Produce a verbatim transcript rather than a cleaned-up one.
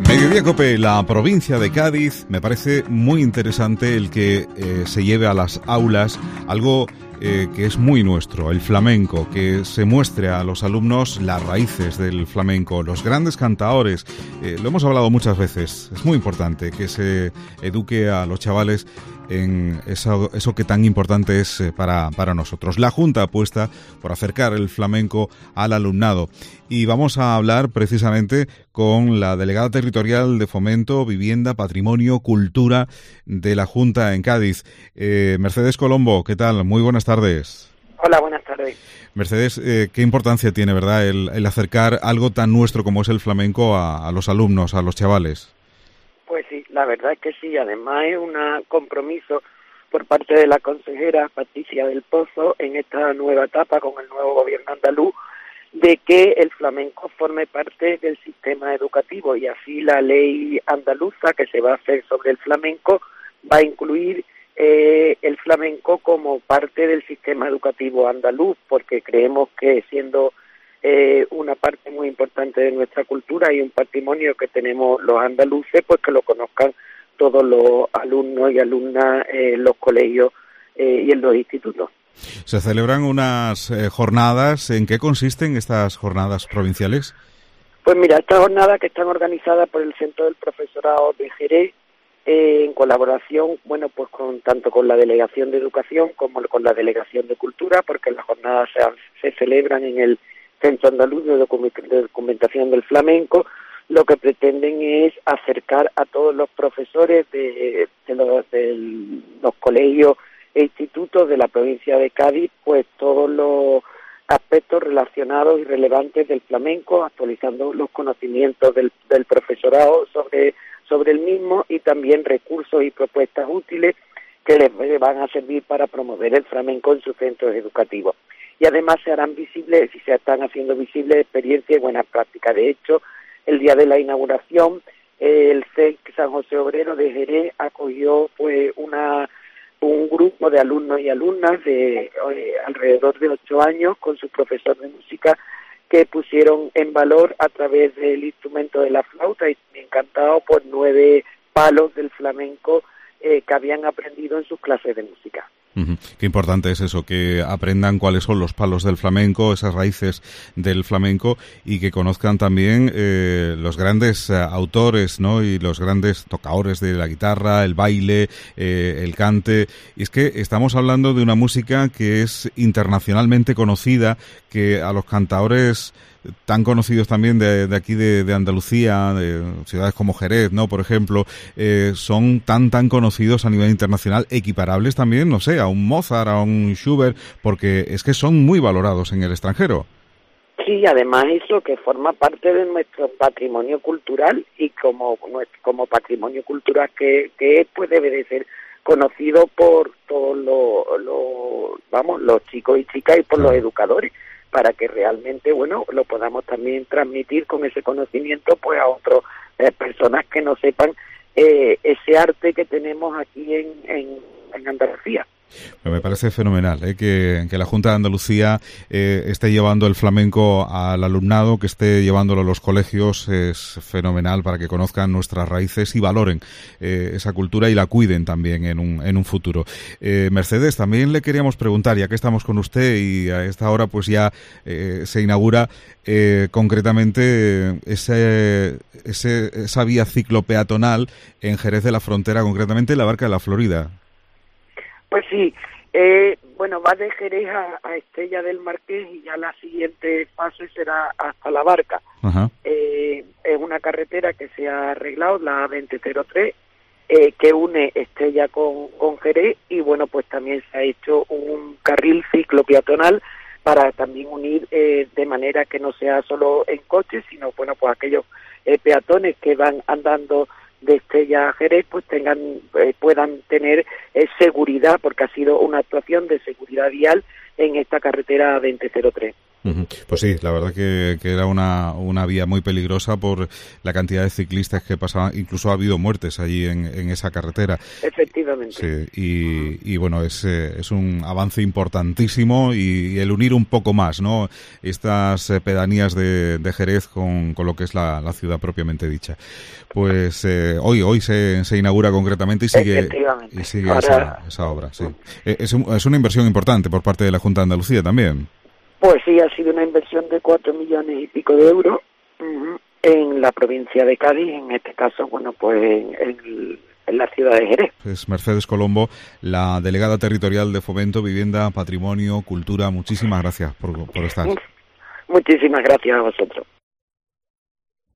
Mediodía Cope, la provincia de Cádiz. Me parece muy interesante el que eh, se lleve a las aulas algo eh, que es muy nuestro, el flamenco, que se muestre a los alumnos las raíces del flamenco, los grandes cantaores. Eh, lo hemos hablado muchas veces, es muy importante que se eduque a los chavales en eso, eso que tan importante es para, para nosotros. La Junta apuesta por acercar el flamenco al alumnado y vamos a hablar precisamente con la delegada territorial de Fomento, Vivienda, Patrimonio, Cultura de la Junta en Cádiz, eh, Mercedes Colombo. ¿Qué tal? Muy buenas tardes. Hola, buenas tardes. Mercedes, eh, ¿qué importancia tiene, verdad, el, el acercar algo tan nuestro como es el flamenco a, a los alumnos, a los chavales? Pues sí, la verdad es que sí, además es un compromiso por parte de la consejera Patricia del Pozo en esta nueva etapa con el nuevo gobierno andaluz de que el flamenco forme parte del sistema educativo y así la ley andaluza que se va a hacer sobre el flamenco va a incluir eh, el flamenco como parte del sistema educativo andaluz, porque creemos que siendo Eh, una parte muy importante de nuestra cultura y un patrimonio que tenemos los andaluces, pues que lo conozcan todos los alumnos y alumnas en eh, los colegios eh, y en los institutos. Se celebran unas eh, jornadas. ¿En qué consisten estas jornadas provinciales? Pues mira, estas jornadas que están organizadas por el Centro del Profesorado de Jerez, eh, en colaboración, bueno, pues con tanto con la Delegación de Educación como con la Delegación de Cultura, porque las jornadas se, se celebran en el Centro Andaluz de Documentación del Flamenco. Lo que pretenden es acercar a todos los profesores de, de, los, de los colegios e institutos de la provincia de Cádiz, pues todos los aspectos relacionados y relevantes del flamenco, actualizando los conocimientos del, del profesorado sobre, sobre el mismo y también recursos y propuestas útiles que les van a servir para promover el flamenco en sus centros educativos. Y además se harán visibles, y se están haciendo visibles experiencias y buenas prácticas. De hecho, el día de la inauguración, eh, el C E C San José Obrero de Jerez acogió pues una un grupo de alumnos y alumnas de eh, alrededor de ocho años con su profesor de música que pusieron en valor a través del instrumento de la flauta y encantado por nueve palos del flamenco eh, que habían aprendido en sus clases de música. Uh-huh. Qué importante es eso, que aprendan cuáles son los palos del flamenco, esas raíces del flamenco y que conozcan también eh, los grandes eh, autores, ¿no? Y los grandes tocadores de la guitarra, el baile, eh, el cante. Y es que estamos hablando de una música que es internacionalmente conocida, que a los cantaores tan conocidos también de, de aquí de, de Andalucía, de ciudades como Jerez, ¿no? Por ejemplo, eh, son tan tan conocidos a nivel internacional, equiparables también, no sé, a un Mozart, a un Schubert, porque es que son muy valorados en el extranjero. Sí, además eso que forma parte de nuestro patrimonio cultural y como como patrimonio cultural que, que es, pues debe de ser conocido por todos los, los, vamos, los chicos y chicas y por claro. los educadores, para que realmente, bueno, lo podamos también transmitir con ese conocimiento pues a otras eh, personas que no sepan eh, ese arte que tenemos aquí en, en, en Andalucía. Pero me parece fenomenal ¿eh? que, que la Junta de Andalucía eh, esté llevando el flamenco al alumnado, que esté llevándolo a los colegios. Es fenomenal para que conozcan nuestras raíces y valoren eh, esa cultura y la cuiden también en un, en un futuro. Eh, Mercedes, también le queríamos preguntar, ya que estamos con usted y a esta hora pues ya eh, se inaugura eh, concretamente ese, ese, esa vía ciclopeatonal en Jerez de la Frontera, concretamente la Barca de la Florida. Pues sí, eh, bueno, va de Jerez a, a Estella del Marqués y ya la siguiente fase será hasta La Barca. Ajá. Eh, es una carretera que se ha arreglado, la A veinte cero tres, eh, que une Estella con, con Jerez y bueno, pues también se ha hecho un carril ciclopeatonal para también unir eh, de manera que no sea solo en coches, sino bueno, pues aquellos eh, peatones que van andando de Estella a Jerez pues tengan eh, puedan tener eh, seguridad, porque ha sido una actuación de seguridad vial en esta carretera veinte cero tres. Pues sí, la verdad que, que era una, una vía muy peligrosa por la cantidad de ciclistas que pasaban. Incluso ha habido muertes allí en, en esa carretera. Efectivamente. Sí, y, y bueno, es, es un avance importantísimo y, y el unir un poco más, ¿no?, estas pedanías de, de Jerez con, con lo que es la, la ciudad propiamente dicha. Pues eh, hoy hoy se, se inaugura concretamente y sigue, y sigue Ahora, esa, esa obra. Sí. Es, un, es una inversión importante por parte de la Junta de Andalucía también. Pues sí, ha sido una inversión de cuatro millones y pico de euros uh-huh, en la provincia de Cádiz, en este caso, bueno, pues en, en, en la ciudad de Jerez. Es Mercedes Colombo, la delegada territorial de Fomento, Vivienda, Patrimonio, Cultura. Muchísimas gracias por, por estar. Muchísimas gracias a vosotros.